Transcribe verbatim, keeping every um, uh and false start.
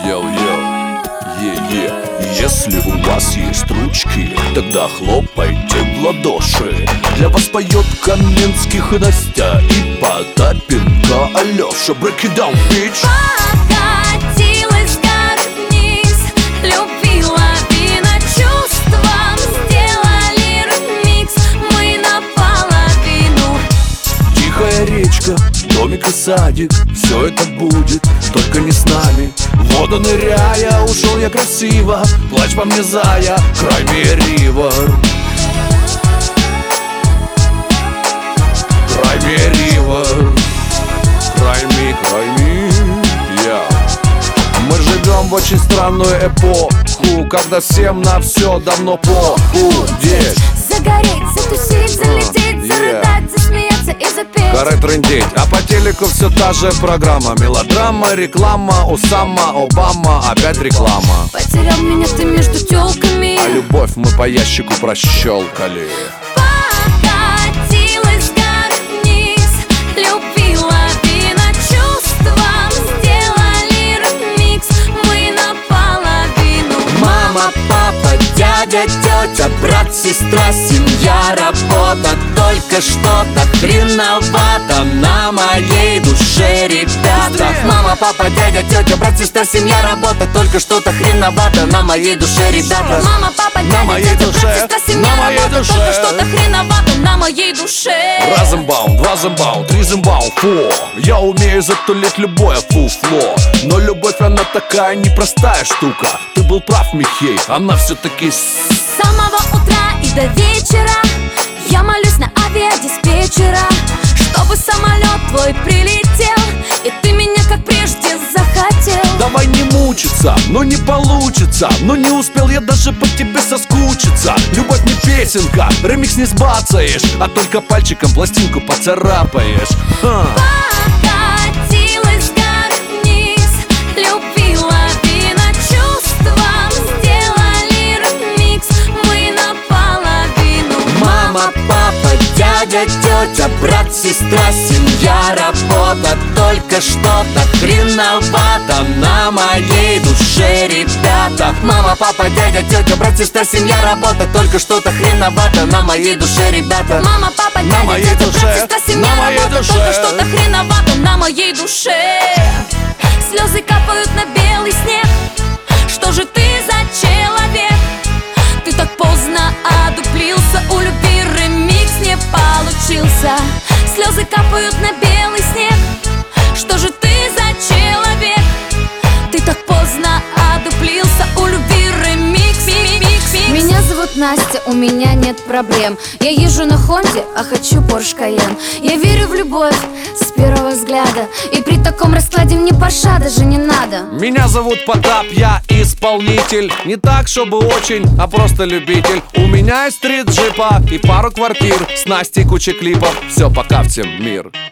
Йоу-йоу, е-е. Если у вас есть ручки, тогда хлопайте в ладоши. Для вас поет Каменских и Настя и Потапенко Алёша. Break it down, bitch. Покатилась горы вниз, любила вина чувством, сделали ремикс, мы наполовину. Тихая речка, домик и садик, все это будет, только не с нами. В воду ныряя, ушел я красиво, плачь по мне, зая, край me river. Край me river. Край me, край me, yeah. Мы живем в очень странную эпоху, когда всем на все давно похудеть. Загореть, затусить, залететь, зарыдать, засмеяться и запеть. Горы трындеть, а по телеку все та же программа. Мелодрама, реклама, Усама, Обама, опять реклама. Потерял меня ты между тёлками, А любовь мы по ящику прощелкали. покатилась горы вниз, любила вина чувством, сделали ремикс, мы наполовину. Мама, папа, дядя, тетя, брат, сестра, семья, работа. Только что-то хреновато на моей душе, ребята. Мама, папа, дядя, тетя, брат, сестра, семья, работа. Только что-то хреновато на моей душе, ребята. Мама, папа, дядя, моей тетя, душе, брат, сестра, семья, на моей работа. душе. Только что-то хреновато на моей душе. Раз имбаун, два зимбаун, три зимбаун, фу. Я умею затулить любое фуфло. Но любовь, она такая непростая штука. Ты был прав, Михей, она все-таки с... С самого утра и до вечера я молюсь на авиадиспетчера, чтобы самолет твой прилетел, и ты меня как прежде захотел. Давай не мучиться, но не получится. Но не успел я даже по тебе соскучиться. Любовь не песенка, ремикс не сбацаешь, а только пальчиком пластинку поцарапаешь. Ха. Покатилась горы вниз, любила вина чувством, сделали ремикс, мы наполовину. Мама, папа, дядя, тетя, брат, сестра, семья, работа. Только что-то хреновато на моей душе, ребята. Мама, папа, дядя, тетя, брат, сестра, семья, работа. Только что-то хреновато на моей душе, ребята. Мама, папа, дядя, моей тетя, душе, брат, сестра, семья, на моей работа. душе. Только что-то хреновато на моей душе. Слезы капают на белый снег. Что же ты за человек? Ты так поздно одуплился, у любви ремикс не получился. Слезы капают на белый снег. Что же ты за человек? Ты так поздно одуплился, у любви ремикс. Меня зовут Настя, у меня нет проблем. Я езжу на Хонде, а хочу Порш Кайен. Я верю в любовь с первого взгляда, и при таком раскладе мне Порша даже не надо. Меня зовут Потап, я исполнитель. Не так, чтобы очень, а просто любитель. У меня есть три джипа и пару квартир. С Настей куча клипов. Все, пока, всем мир.